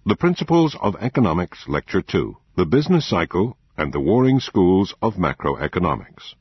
The Principles of Economics, Lecture 2, The Business Cycle and the Warring Schools of Macroeconomics.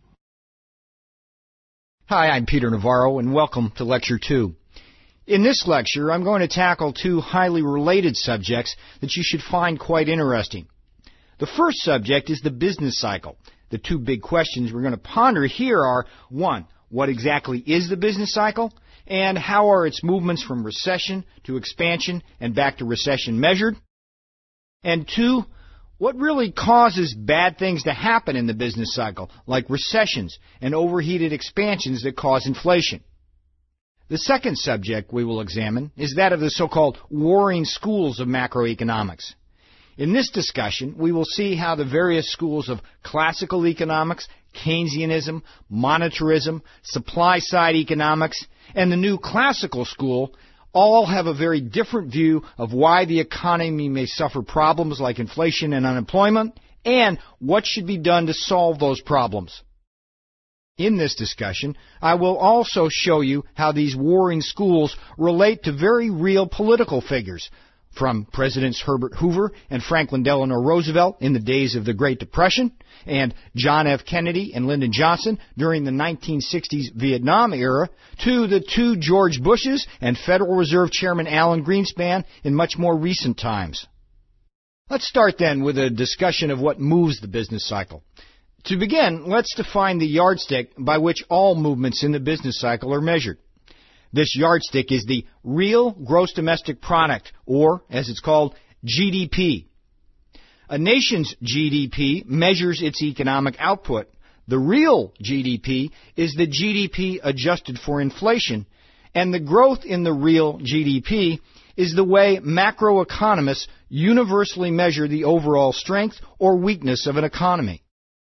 Hi, I'm Peter Navarro, and welcome to Lecture 2. In this lecture, I'm going to tackle two highly related subjects that you should find quite interesting. The first subject is the business cycle. The two big questions we're going to ponder here are, 1, what exactly is the business cycle? And how are its movements from recession to expansion and back to recession measured? And 2, what really causes bad things to happen in the business cycle, like recessions and overheated expansions that cause inflation? The second subject we will examine is that of the so-called warring schools of macroeconomics. In this discussion, we will see how the various schools of classical economics, Keynesianism, monetarism, supply-side economics, and the new classical school all have a very different view of why the economy may suffer problems like inflation and unemployment, and what should be done to solve those problems. In this discussion, I will also show you how these warring schools relate to very real political figures, from Presidents Herbert Hoover and Franklin Delano Roosevelt in the days of the Great Depression, and John F. Kennedy and Lyndon Johnson during the 1960s Vietnam era, to the two George Bushes and Federal Reserve Chairman Alan Greenspan in much more recent times. Let's start then with a discussion of what moves the business cycle. To begin, let's define the yardstick by which all movements in the business cycle are measured. This yardstick is the real gross domestic product, or, as it's called, GDP. A nation's GDP measures its economic output. The real GDP is the GDP adjusted for inflation, and the growth in the real GDP is the way macroeconomists universally measure the overall strength or weakness of an economy.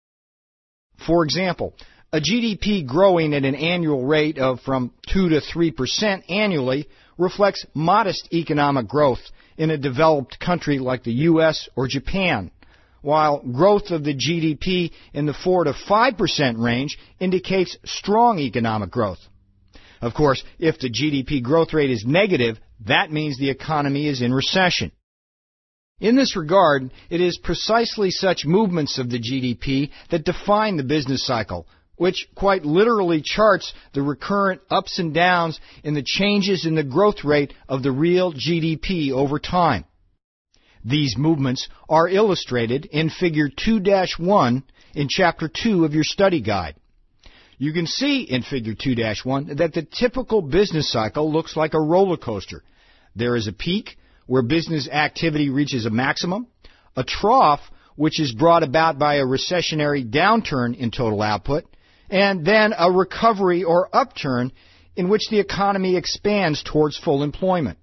For example, a GDP growing at an annual rate of from 2 to 3% annually reflects modest economic growth in a developed country like the U.S. or Japan, while growth of the GDP in the 4 to 5% range indicates strong economic growth. Of course, if the GDP growth rate is negative, that means the economy is in recession. In this regard, it is precisely such movements of the GDP that define the business cycle, which quite literally charts the recurrent ups and downs in the changes in the growth rate of the real GDP over time. These movements are illustrated in Figure 2-1 in Chapter 2 of your study guide. You can see in Figure 2-1 that the typical business cycle looks like a roller coaster. There is a peak where business activity reaches a maximum, a trough which is brought about by a recessionary downturn in total output, and then a recovery or upturn in which the economy expands towards full employment.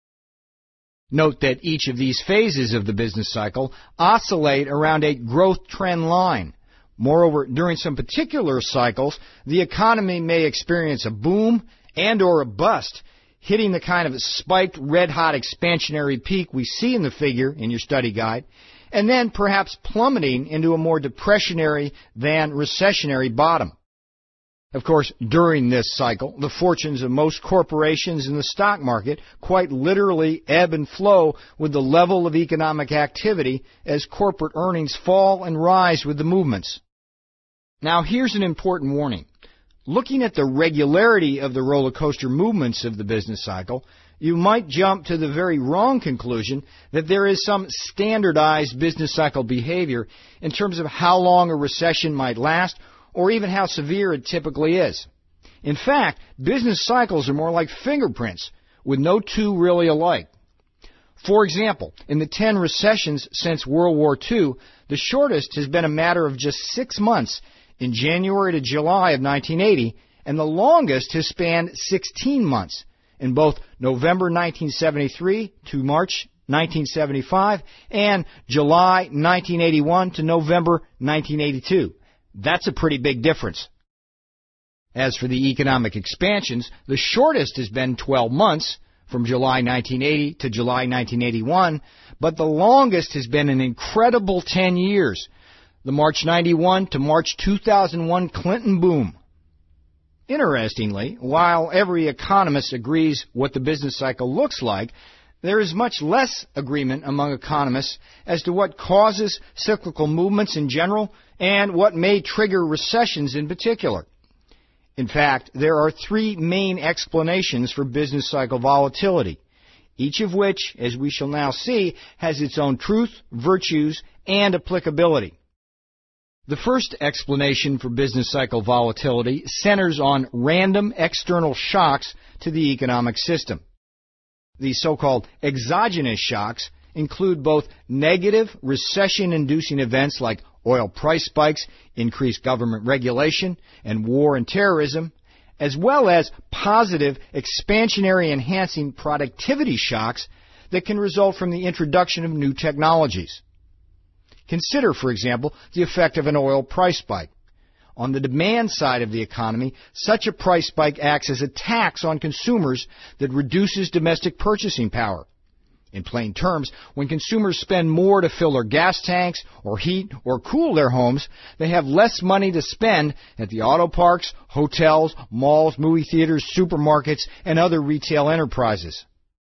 Note that each of these phases of the business cycle oscillate around a growth trend line. Moreover, during some particular cycles, the economy may experience a boom and or a bust, hitting the kind of spiked red-hot expansionary peak we see in the figure in your study guide, and then perhaps plummeting into a more depressionary than recessionary bottom. Of course, during this cycle, the fortunes of most corporations in the stock market quite literally ebb and flow with the level of economic activity as corporate earnings fall and rise with the movements. Now, here's an important warning. Looking at the regularity of the roller coaster movements of the business cycle, you might jump to the very wrong conclusion that there is some standardized business cycle behavior in terms of how long a recession might last or even how severe it typically is. In fact, business cycles are more like fingerprints, with no two really alike. For example, in the 10 recessions since World War II, the shortest has been a matter of just 6 months, in January to July of 1980, and the longest has spanned 16 months, in both November 1973 to March 1975 and July 1981 to November 1982. That's a pretty big difference. As for the economic expansions, the shortest has been 12 months, from July 1980 to July 1981, but the longest has been an incredible 10 years, the March 91 to March 2001 Clinton boom. Interestingly, while every economist agrees what the business cycle looks like, there is much less agreement among economists as to what causes cyclical movements in general and what may trigger recessions in particular. In fact, there are three main explanations for business cycle volatility, each of which, as we shall now see, has its own truth, virtues, and applicability. The first explanation for business cycle volatility centers on random external shocks to the economic system. These so-called exogenous shocks include both negative recession-inducing events like oil price spikes, increased government regulation, and war and terrorism, as well as positive expansionary enhancing productivity shocks that can result from the introduction of new technologies. Consider, for example, the effect of an oil price spike. On the demand side of the economy, such a price spike acts as a tax on consumers that reduces domestic purchasing power. In plain terms, when consumers spend more to fill their gas tanks or heat or cool their homes, they have less money to spend at the auto parks, hotels, malls, movie theaters, supermarkets, and other retail enterprises.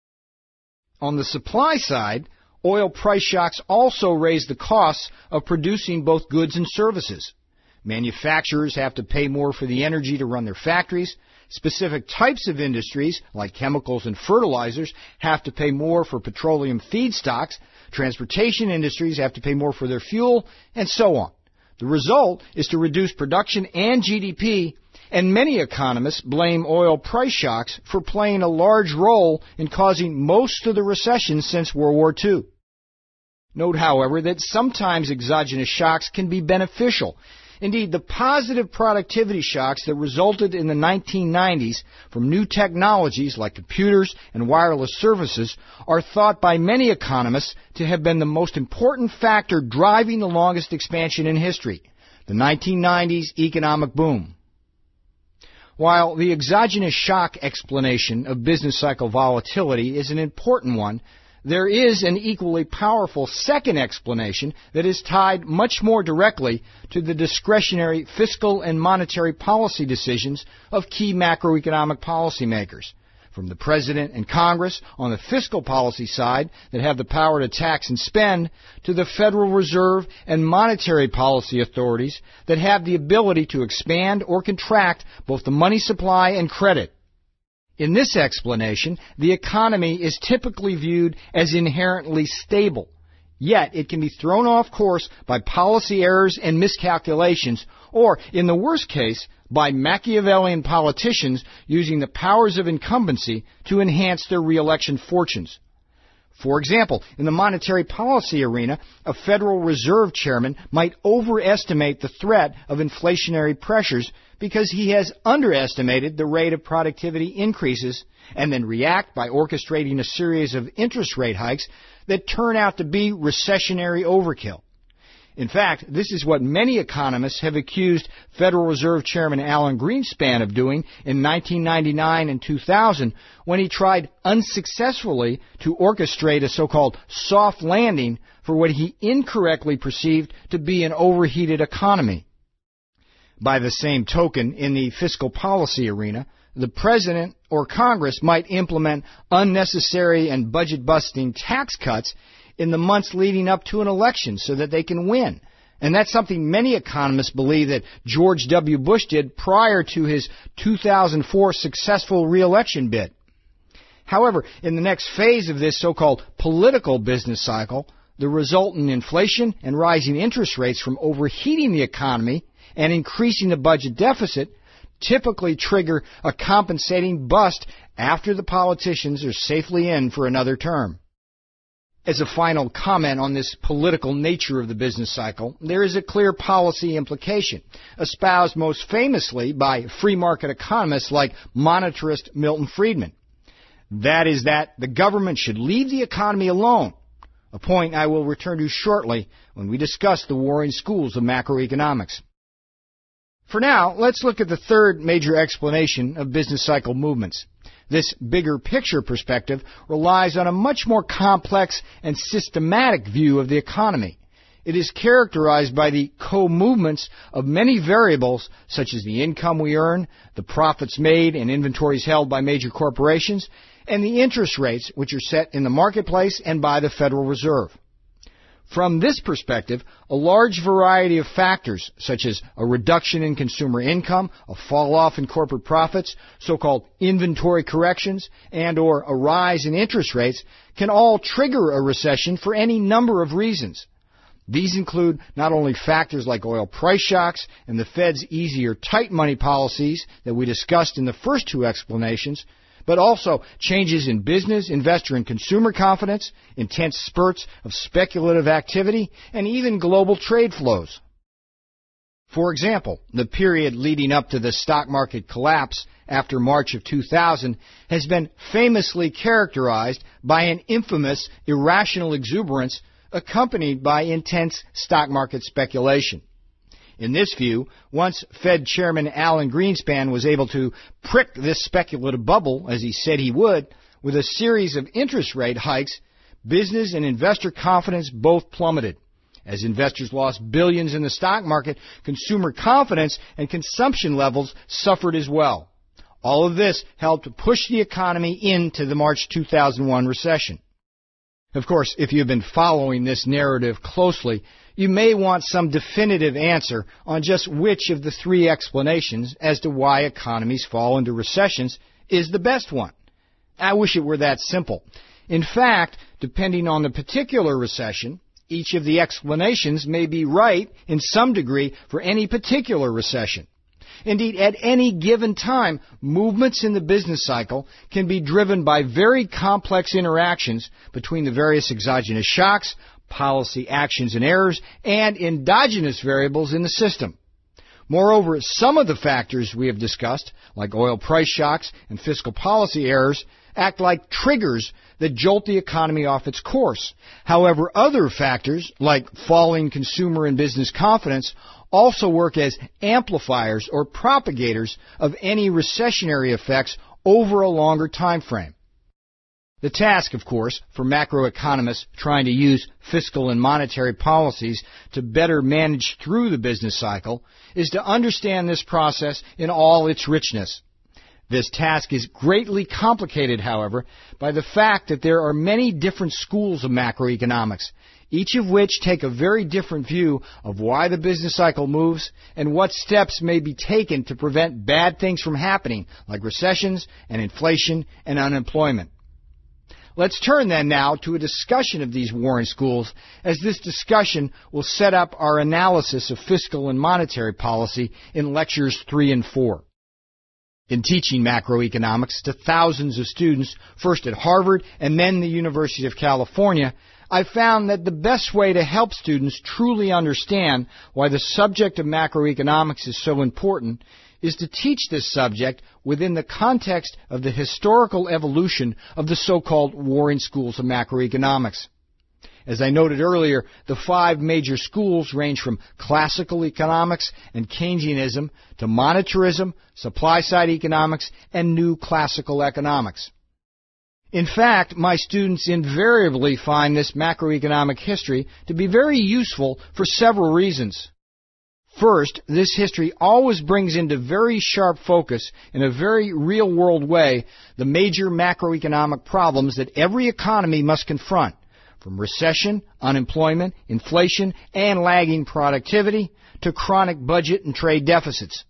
On the supply side, oil price shocks also raise the costs of producing both goods and services. Manufacturers have to pay more for the energy to run their factories. Specific types of industries, like chemicals and fertilizers, have to pay more for petroleum feedstocks. Transportation industries have to pay more for their fuel, and so on. The result is to reduce production and GDP, and many economists blame oil price shocks for playing a large role in causing most of the recessions since World War II. Note, however, that sometimes exogenous shocks can be beneficial. Indeed, the positive productivity shocks that resulted in the 1990s from new technologies like computers and wireless services are thought by many economists to have been the most important factor driving the longest expansion in history, the 1990s economic boom. While the exogenous shock explanation of business cycle volatility is an important one, there is an equally powerful second explanation that is tied much more directly to the discretionary fiscal and monetary policy decisions of key macroeconomic policymakers, from the President and Congress on the fiscal policy side that have the power to tax and spend, to the Federal Reserve and monetary policy authorities that have the ability to expand or contract both the money supply and credit. In this explanation, the economy is typically viewed as inherently stable, yet it can be thrown off course by policy errors and miscalculations, or, in the worst case, by Machiavellian politicians using the powers of incumbency to enhance their re-election fortunes. For example, in the monetary policy arena, a Federal Reserve chairman might overestimate the threat of inflationary pressures because he has underestimated the rate of productivity increases and then react by orchestrating a series of interest rate hikes that turn out to be recessionary overkill. In fact, this is what many economists have accused Federal Reserve Chairman Alan Greenspan of doing in 1999 and 2000 when he tried unsuccessfully to orchestrate a so-called soft landing for what he incorrectly perceived to be an overheated economy. By the same token, in the fiscal policy arena, the President or Congress might implement unnecessary and budget-busting tax cuts in the months leading up to an election so that they can win. And that's something many economists believe that George W. Bush did prior to his 2004 successful re-election bid. However, in the next phase of this so-called political business cycle, the resultant inflation and rising interest rates from overheating the economy and increasing the budget deficit typically trigger a compensating bust after the politicians are safely in for another term. As a final comment on this political nature of the business cycle, there is a clear policy implication, espoused most famously by free market economists like monetarist Milton Friedman. That is that the government should leave the economy alone, a point I will return to shortly when we discuss the warring schools of macroeconomics. For now, let's look at the third major explanation of business cycle movements. This bigger picture perspective relies on a much more complex and systematic view of the economy. It is characterized by the co-movements of many variables such as the income we earn, the profits made and inventories held by major corporations, and the interest rates which are set in the marketplace and by the Federal Reserve. From this perspective, a large variety of factors, such as a reduction in consumer income, a fall-off in corporate profits, so-called inventory corrections, and or a rise in interest rates, can all trigger a recession for any number of reasons. These include not only factors like oil price shocks and the Fed's easier tight money policies that we discussed in the first two explanations, but also changes in business, investor, and consumer confidence, intense spurts of speculative activity, and even global trade flows. For example, the period leading up to the stock market collapse after March of 2000 has been famously characterized by an infamous irrational exuberance accompanied by intense stock market speculation. In this view, once Fed Chairman Alan Greenspan was able to prick this speculative bubble, as he said he would, with a series of interest rate hikes, business and investor confidence both plummeted. As investors lost billions in the stock market, consumer confidence and consumption levels suffered as well. All of this helped push the economy into the March 2001 recession. Of course, if you've been following this narrative closely, you may want some definitive answer on just which of the three explanations as to why economies fall into recessions is the best one. I wish it were that simple. In fact, depending on the particular recession, each of the explanations may be right in some degree for any particular recession. Indeed, at any given time, movements in the business cycle can be driven by very complex interactions between the various exogenous shocks, policy actions and errors, and endogenous variables in the system. Moreover, some of the factors we have discussed, like oil price shocks and fiscal policy errors, act like triggers that jolt the economy off its course. However, other factors, like falling consumer and business confidence, also work as amplifiers or propagators of any recessionary effects over a longer time frame. The task, of course, for macroeconomists trying to use fiscal and monetary policies to better manage through the business cycle is to understand this process in all its richness. This task is greatly complicated, however, by the fact that there are many different schools of macroeconomics, each of which take a very different view of why the business cycle moves and what steps may be taken to prevent bad things from happening, like recessions and inflation and unemployment. Let's turn then now to a discussion of these warring schools, as this discussion will set up our analysis of fiscal and monetary policy in lectures 3 and 4. In teaching macroeconomics to thousands of students, first at Harvard and then the University of California, I found that the best way to help students truly understand why the subject of macroeconomics is so important is to teach this subject within the context of the historical evolution of the so-called warring schools of macroeconomics. As I noted earlier, the 5 major schools range from classical economics and Keynesianism to monetarism, supply-side economics, and new classical economics. In fact, my students invariably find this macroeconomic history to be very useful for several reasons. First, this history always brings into very sharp focus, in a very real-world way, the major macroeconomic problems that every economy must confront, from recession, unemployment, inflation, and lagging productivity, to chronic budget and trade deficits.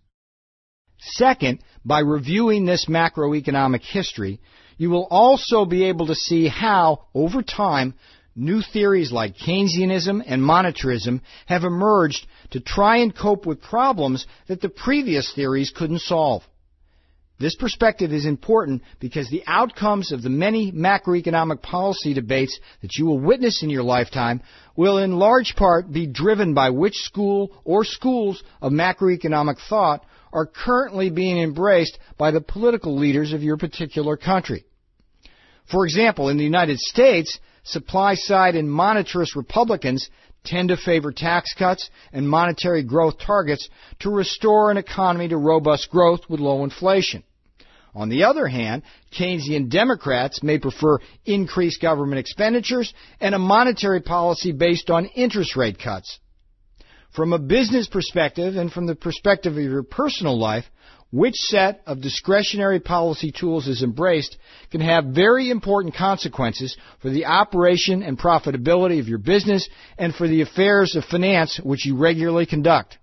Second, by reviewing this macroeconomic history, you will also be able to see how, over time, new theories like Keynesianism and monetarism have emerged to try and cope with problems that the previous theories couldn't solve. This perspective is important because the outcomes of the many macroeconomic policy debates that you will witness in your lifetime will in large part be driven by which school or schools of macroeconomic thought are currently being embraced by the political leaders of your particular country. For example, in the United States, supply-side and monetarist Republicans tend to favor tax cuts and monetary growth targets to restore an economy to robust growth with low inflation. On the other hand, Keynesian Democrats may prefer increased government expenditures and a monetary policy based on interest rate cuts. From a business perspective and from the perspective of your personal life, which set of discretionary policy tools is embraced can have very important consequences for the operation and profitability of your business and for the affairs of finance which you regularly conduct.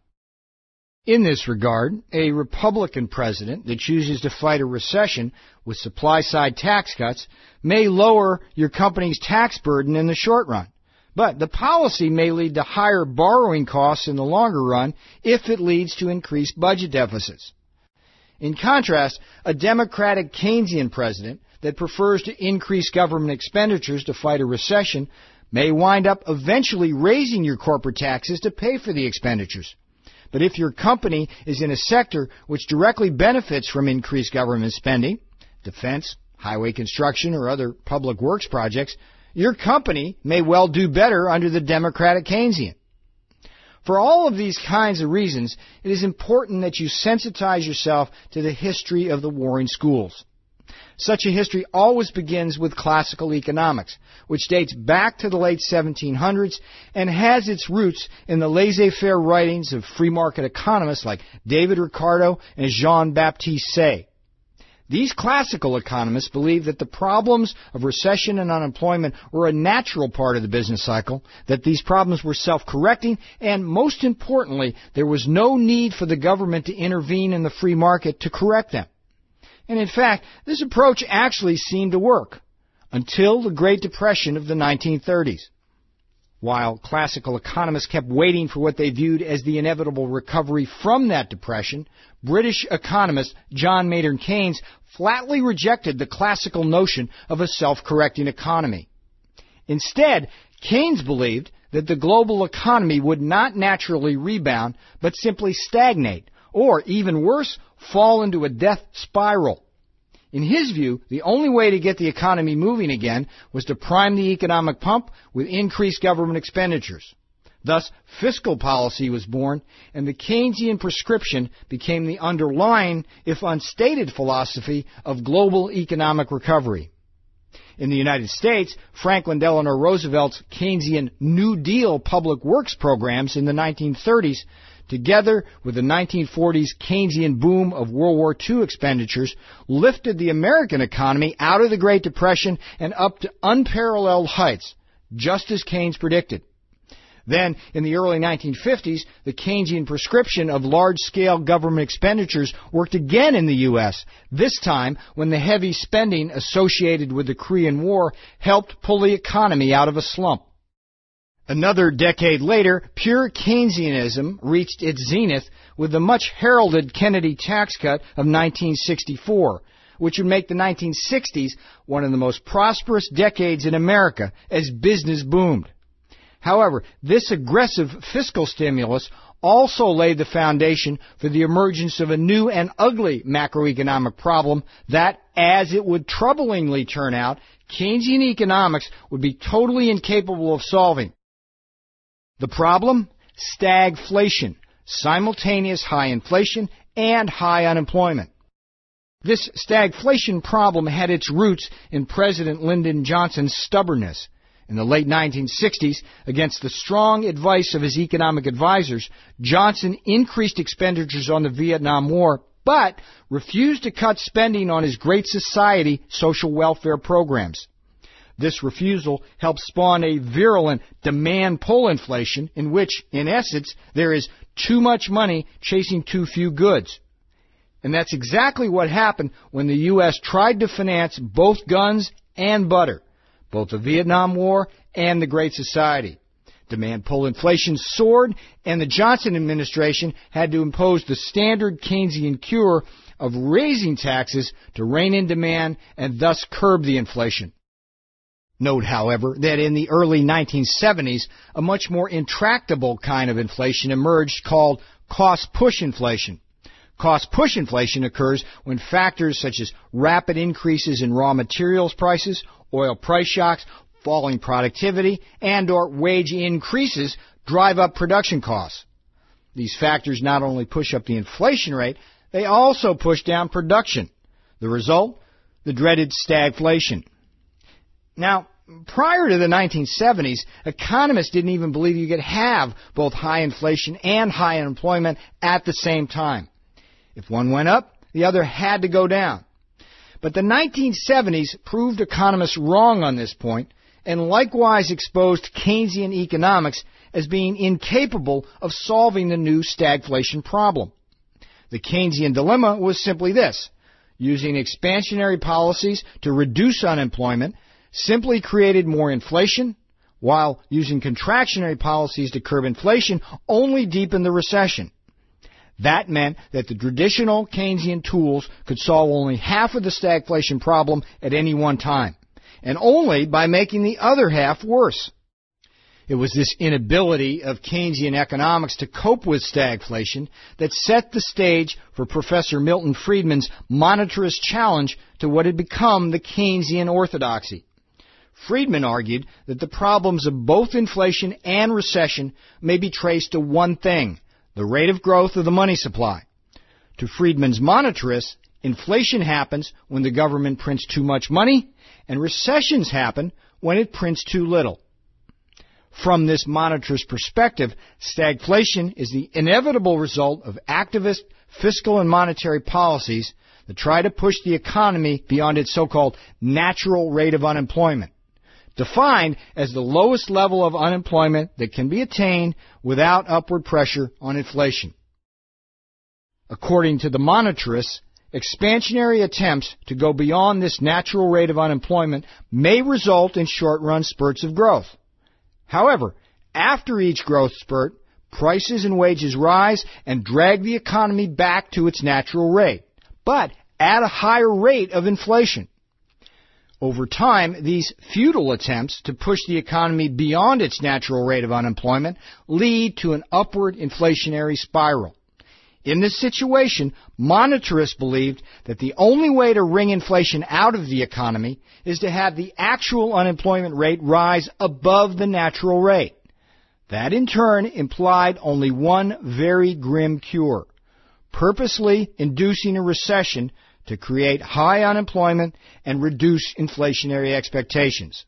In this regard, a Republican president that chooses to fight a recession with supply-side tax cuts may lower your company's tax burden in the short run, but the policy may lead to higher borrowing costs in the longer run if it leads to increased budget deficits. In contrast, a Democratic Keynesian president that prefers to increase government expenditures to fight a recession may wind up eventually raising your corporate taxes to pay for the expenditures. But if your company is in a sector which directly benefits from increased government spending, defense, highway construction, or other public works projects, your company may well do better under the Democratic Keynesian. For all of these kinds of reasons, it is important that you sensitize yourself to the history of the warring schools. Such a history always begins with classical economics, which dates back to the late 1700s and has its roots in the laissez-faire writings of free market economists like David Ricardo and Jean-Baptiste Say. These classical economists believed that the problems of recession and unemployment were a natural part of the business cycle, that these problems were self-correcting, and most importantly, there was no need for the government to intervene in the free market to correct them. And in fact, this approach actually seemed to work until the Great Depression of the 1930s. While classical economists kept waiting for what they viewed as the inevitable recovery from that depression, British economist John Maynard Keynes flatly rejected the classical notion of a self-correcting economy. Instead, Keynes believed that the global economy would not naturally rebound, but simply stagnate, or even worse, fall into a death spiral. In his view, the only way to get the economy moving again was to prime the economic pump with increased government expenditures. Thus, fiscal policy was born, and the Keynesian prescription became the underlying, if unstated, philosophy of global economic recovery. In the United States, Franklin Delano Roosevelt's Keynesian New Deal public works programs in the 1930s, together with the 1940s Keynesian boom of World War II expenditures, lifted the American economy out of the Great Depression and up to unparalleled heights, just as Keynes predicted. Then, in the early 1950s, the Keynesian prescription of large-scale government expenditures worked again in the U.S., this time when the heavy spending associated with the Korean War helped pull the economy out of a slump. Another decade later, pure Keynesianism reached its zenith with the much-heralded Kennedy tax cut of 1964, which would make the 1960s one of the most prosperous decades in America as business boomed. However, this aggressive fiscal stimulus also laid the foundation for the emergence of a new and ugly macroeconomic problem that, as it would troublingly turn out, Keynesian economics would be totally incapable of solving. The problem? Stagflation, simultaneous high inflation and high unemployment. This stagflation problem had its roots in President Lyndon Johnson's stubbornness. In the late 1960s, against the strong advice of his economic advisors, Johnson increased expenditures on the Vietnam War, but refused to cut spending on his Great Society social welfare programs. This refusal helped spawn a virulent demand-pull inflation in which, in essence, there is too much money chasing too few goods. And that's exactly what happened when the U.S. tried to finance both guns and butter, both the Vietnam War and the Great Society. Demand-pull inflation soared, and the Johnson administration had to impose the standard Keynesian cure of raising taxes to rein in demand and thus curb the inflation. Note, however, that in the early 1970s, a much more intractable kind of inflation emerged called cost-push inflation. Cost-push inflation occurs when factors such as rapid increases in raw materials prices, oil price shocks, falling productivity, and/or wage increases drive up production costs. These factors not only push up the inflation rate, they also push down production. The result? The dreaded stagflation. Now, prior to the 1970s, economists didn't even believe you could have both high inflation and high unemployment at the same time. If one went up, the other had to go down. But the 1970s proved economists wrong on this point, and likewise exposed Keynesian economics as being incapable of solving the new stagflation problem. The Keynesian dilemma was simply this: using expansionary policies to reduce unemployment simply created more inflation, while using contractionary policies to curb inflation only deepened the recession. That meant that the traditional Keynesian tools could solve only half of the stagflation problem at any one time, and only by making the other half worse. It was this inability of Keynesian economics to cope with stagflation that set the stage for Professor Milton Friedman's monetarist challenge to what had become the Keynesian orthodoxy. Friedman argued that the problems of both inflation and recession may be traced to one thing: the rate of growth of the money supply. To Friedman's monetarists, inflation happens when the government prints too much money, and recessions happen when it prints too little. From this monetarist perspective, stagflation is the inevitable result of activist fiscal and monetary policies that try to push the economy beyond its so-called natural rate of unemployment, defined as the lowest level of unemployment that can be attained without upward pressure on inflation. According to the monetarists, expansionary attempts to go beyond this natural rate of unemployment may result in short-run spurts of growth. However, after each growth spurt, prices and wages rise and drag the economy back to its natural rate, but at a higher rate of inflation. Over time, these futile attempts to push the economy beyond its natural rate of unemployment lead to an upward inflationary spiral. In this situation, monetarists believed that the only way to wring inflation out of the economy is to have the actual unemployment rate rise above the natural rate. That in turn implied only one very grim cure: purposely inducing a recession to create high unemployment and reduce inflationary expectations.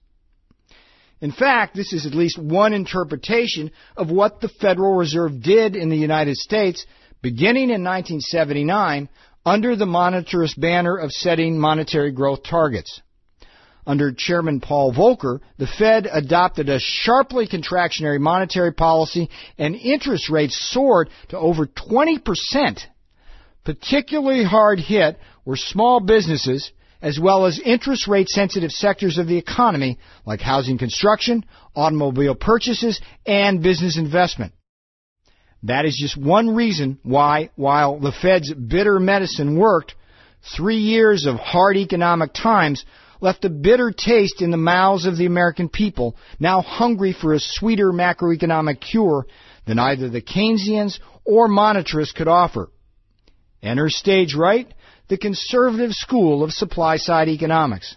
In fact, this is at least one interpretation of what the Federal Reserve did in the United States beginning in 1979 under the monetarist banner of setting monetary growth targets. Under Chairman Paul Volcker, the Fed adopted a sharply contractionary monetary policy, and interest rates soared to over 20%. Particularly hard hit were small businesses, as well as interest rate sensitive sectors of the economy like housing construction, automobile purchases, and business investment. That is just one reason why, while the Fed's bitter medicine worked, 3 years of hard economic times left a bitter taste in the mouths of the American people, now hungry for a sweeter macroeconomic cure than either the Keynesians or monetarists could offer. Enter stage right, the conservative school of supply-side economics.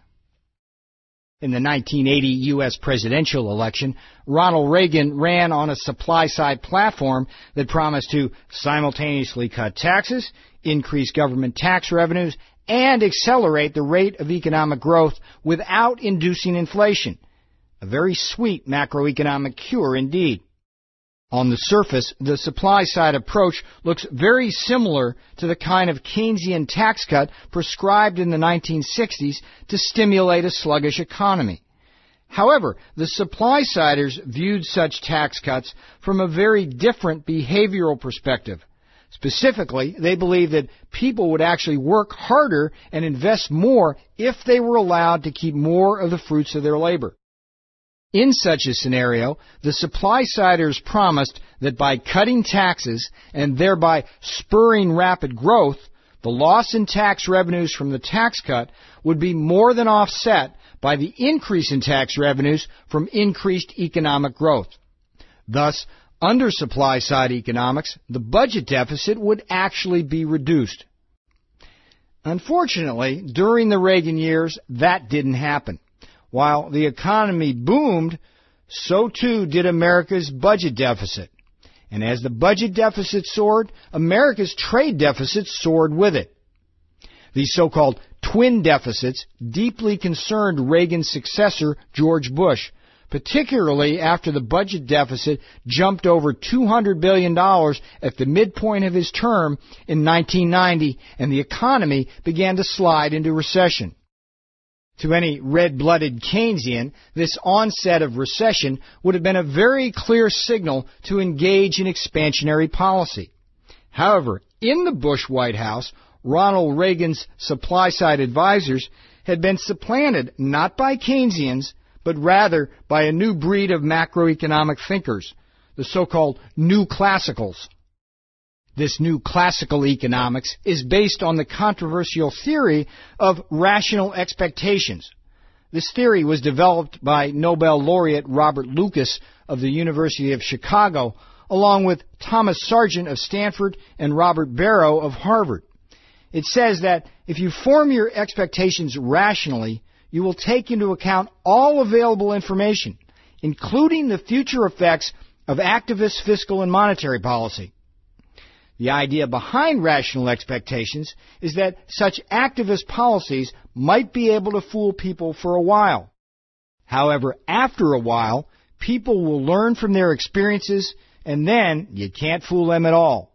In the 1980 U.S. presidential election, Ronald Reagan ran on a supply-side platform that promised to simultaneously cut taxes, increase government tax revenues, and accelerate the rate of economic growth without inducing inflation. A very sweet macroeconomic cure indeed. On the surface, the supply-side approach looks very similar to the kind of Keynesian tax cut prescribed in the 1960s to stimulate a sluggish economy. However, the supply-siders viewed such tax cuts from a very different behavioral perspective. Specifically, they believed that people would actually work harder and invest more if they were allowed to keep more of the fruits of their labor. In such a scenario, the supply-siders promised that by cutting taxes and thereby spurring rapid growth, the loss in tax revenues from the tax cut would be more than offset by the increase in tax revenues from increased economic growth. Thus, under supply-side economics, the budget deficit would actually be reduced. Unfortunately, during the Reagan years, that didn't happen. While the economy boomed, so too did America's budget deficit. And as the budget deficit soared, America's trade deficit soared with it. These so-called twin deficits deeply concerned Reagan's successor, George Bush, particularly after the budget deficit jumped over $200 billion at the midpoint of his term in 1990 and the economy began to slide into recession. To any red-blooded Keynesian, this onset of recession would have been a very clear signal to engage in expansionary policy. However, in the Bush White House, Ronald Reagan's supply-side advisors had been supplanted not by Keynesians, but rather by a new breed of macroeconomic thinkers, the so-called New Classicals. This New Classical economics is based on the controversial theory of rational expectations. This theory was developed by Nobel laureate Robert Lucas of the University of Chicago, along with Thomas Sargent of Stanford and Robert Barrow of Harvard. It says that if you form your expectations rationally, you will take into account all available information, including the future effects of activist fiscal and monetary policy. The idea behind rational expectations is that such activist policies might be able to fool people for a while. However, after a while, people will learn from their experiences, and then you can't fool them at all.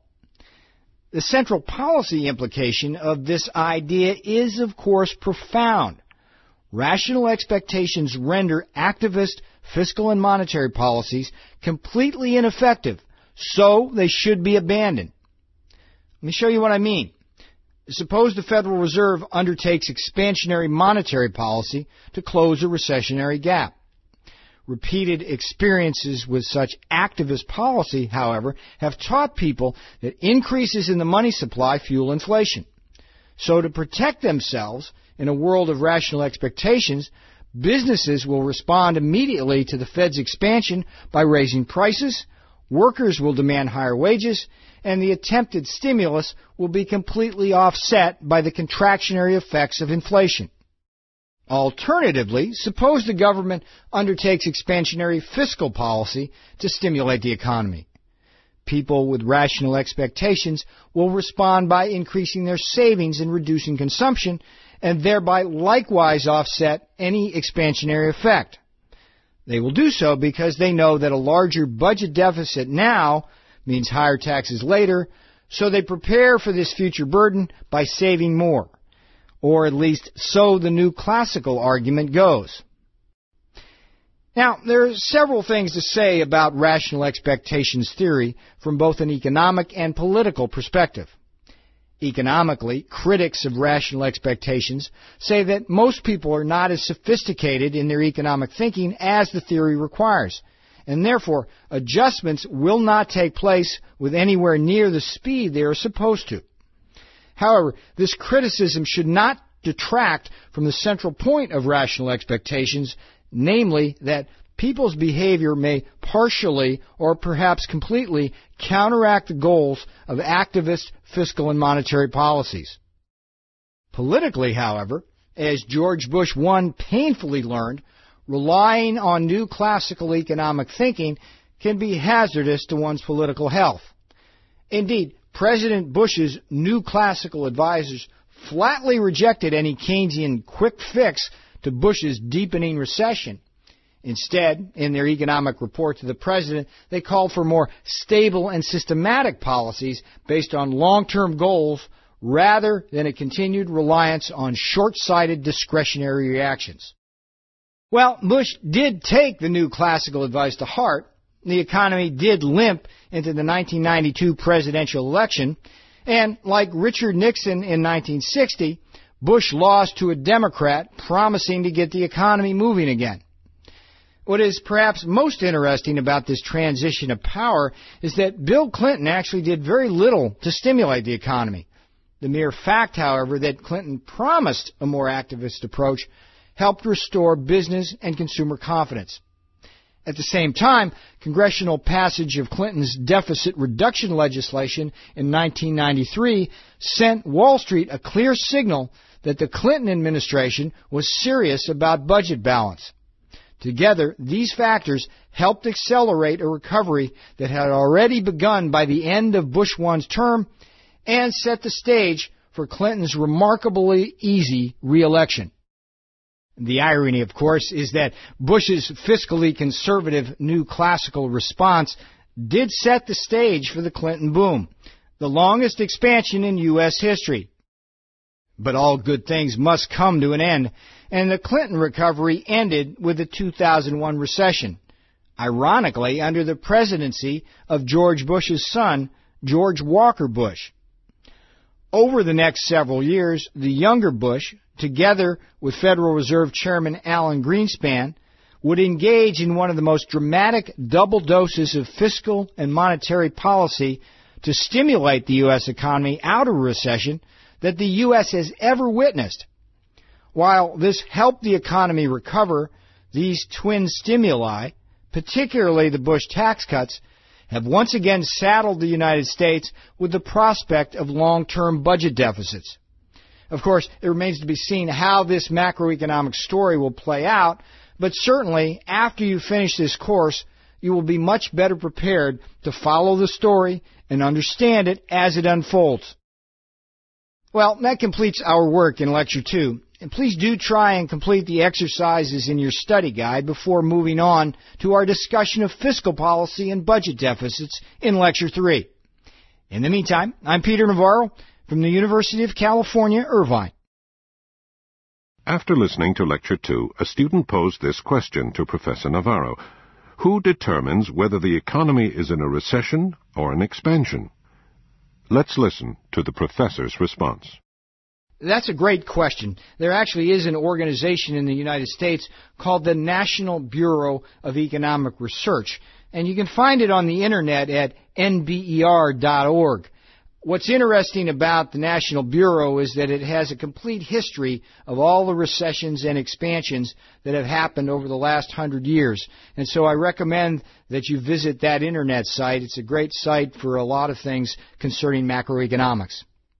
The central policy implication of this idea is, of course, profound. Rational expectations render activist fiscal and monetary policies completely ineffective, so they should be abandoned. Let me show you what I mean. Suppose the Federal Reserve undertakes expansionary monetary policy to close a recessionary gap. Repeated experiences with such activist policy, however, have taught people that increases in the money supply fuel inflation. So to protect themselves in a world of rational expectations, businesses will respond immediately to the Fed's expansion by raising prices, workers will demand higher wages, and the attempted stimulus will be completely offset by the contractionary effects of inflation. Alternatively, suppose the government undertakes expansionary fiscal policy to stimulate the economy. People with rational expectations will respond by increasing their savings and reducing consumption, and thereby likewise offset any expansionary effect. They will do so because they know that a larger budget deficit now means higher taxes later, so they prepare for this future burden by saving more. Or at least so the New Classical argument goes. Now, there are several things to say about rational expectations theory from both an economic and political perspective. Economically, critics of rational expectations say that most people are not as sophisticated in their economic thinking as the theory requires, and therefore adjustments will not take place with anywhere near the speed they are supposed to. However, this criticism should not detract from the central point of rational expectations, namely that people's behavior may partially or perhaps completely counteract the goals of activist fiscal and monetary policies. Politically, however, as George Bush I painfully learned, relying on New Classical economic thinking can be hazardous to one's political health. Indeed, President Bush's New Classical advisors flatly rejected any Keynesian quick fix to Bush's deepening recession. Instead, in their economic report to the President, they called for more stable and systematic policies based on long-term goals rather than a continued reliance on short-sighted discretionary reactions. Well, Bush did take the New Classical advice to heart. The economy did limp into the 1992 presidential election, and like Richard Nixon in 1960, Bush lost to a Democrat promising to get the economy moving again. What is perhaps most interesting about this transition of power is that Bill Clinton actually did very little to stimulate the economy. The mere fact, however, that Clinton promised a more activist approach helped restore business and consumer confidence. At the same time, congressional passage of Clinton's deficit reduction legislation in 1993 sent Wall Street a clear signal that the Clinton administration was serious about budget balance. Together, these factors helped accelerate a recovery that had already begun by the end of Bush I's term and set the stage for Clinton's remarkably easy re-election. The irony, of course, is that Bush's fiscally conservative new classical response did set the stage for the Clinton boom, the longest expansion in U.S. history. But all good things must come to an end, and the Clinton recovery ended with the 2001 recession, ironically under the presidency of George Bush's son, George Walker Bush. Over the next several years, the younger Bush, together with Federal Reserve Chairman Alan Greenspan, would engage in one of the most dramatic double doses of fiscal and monetary policy to stimulate the U.S. economy out of a recession that the U.S. has ever witnessed. While this helped the economy recover, these twin stimuli, particularly the Bush tax cuts, have once again saddled the United States with the prospect of long-term budget deficits. Of course, it remains to be seen how this macroeconomic story will play out, but certainly after you finish this course, you will be much better prepared to follow the story and understand it as it unfolds. Well, that completes our work in Lecture 2. And please do try and complete the exercises in your study guide before moving on to our discussion of fiscal policy and budget deficits in Lecture 3. In the meantime, I'm Peter Navarro from the University of California, Irvine. After listening to Lecture 2, a student posed this question to Professor Navarro. Who determines whether the economy is in a recession or an expansion? Let's listen to the professor's response. That's a great question. There actually is an organization in the United States called the National Bureau of Economic Research, and you can find it on the Internet at nber.org. What's interesting about the National Bureau is that it has a complete history of all the recessions and expansions that have happened over the last 100 years. And so I recommend that you visit that Internet site. It's a great site for a lot of things concerning macroeconomics.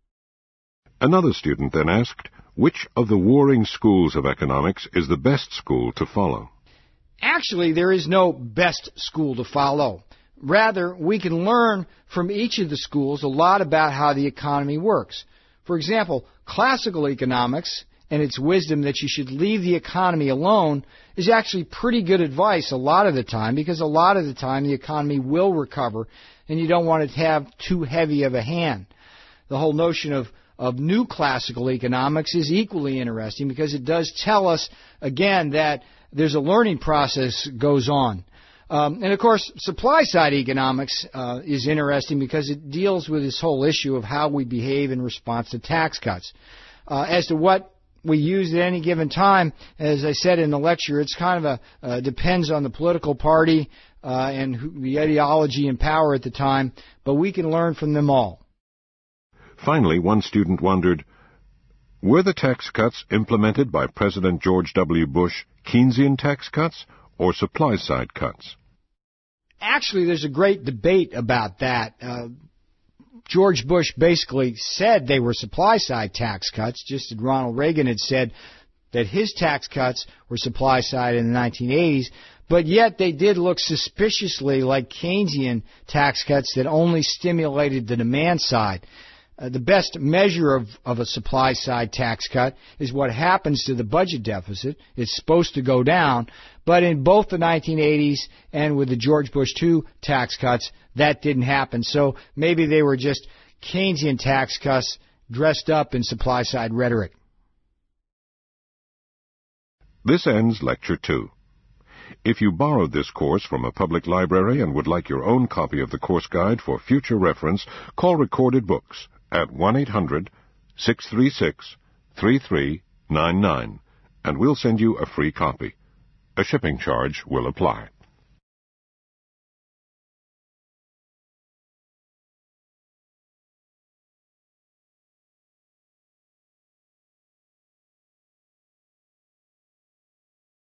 Another student then asked, which of the warring schools of economics is the best school to follow? Actually, there is no best school to follow. Rather, we can learn from each of the schools a lot about how the economy works. For example, classical economics and its wisdom that you should leave the economy alone is actually pretty good advice a lot of the time, because a lot of the time the economy will recover and you don't want it to have too heavy of a hand. The whole notion of new classical economics is equally interesting because it does tell us, again, that there's a learning process goes on. And, of course, supply-side economics is interesting because it deals with this whole issue of how we behave in response to tax cuts. As to what we use at any given time, as I said in the lecture, it's kind of depends on the political party and the ideology in power at the time, but we can learn from them all. Finally, one student wondered, were the tax cuts implemented by President George W. Bush Keynesian tax cuts or supply-side cuts? Actually, there's a great debate about that. George Bush basically said they were supply-side tax cuts, just as Ronald Reagan had said that his tax cuts were supply-side in the 1980s, but yet they did look suspiciously like Keynesian tax cuts that only stimulated the demand side. The best measure of a supply-side tax cut is what happens to the budget deficit. It's supposed to go down, but in both the 1980s and with the George Bush II tax cuts, that didn't happen. So maybe they were just Keynesian tax cuts dressed up in supply-side rhetoric. This ends Lecture 2. If you borrowed this course from a public library and would like your own copy of the course guide for future reference, call Recorded Books at 1-800-636-3399, and we'll send you a free copy. A shipping charge will apply.